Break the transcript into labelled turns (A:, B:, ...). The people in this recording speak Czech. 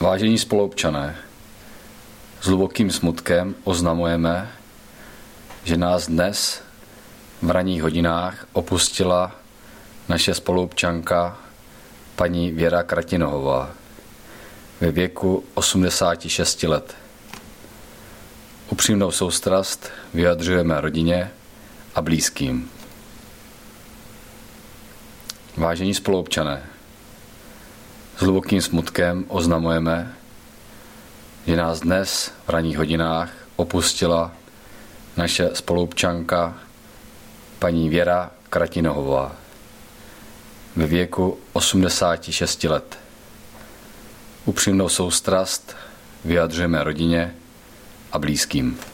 A: Vážení spoluobčané, s hlubokým smutkem oznamujeme, že nás dnes v ranních hodinách opustila naše spoluobčanka paní Věra Kratinohová ve věku 86 let. Upřímnou soustrast vyjadřujeme rodině a blízkým. Vážení spoluobčané, s hlubokým smutkem oznamujeme, že nás dnes v ranních hodinách opustila naše spoluobčanka paní Věra Kratinohová ve věku 86 let. Upřímnou soustrast vyjadřujeme rodině a blízkým.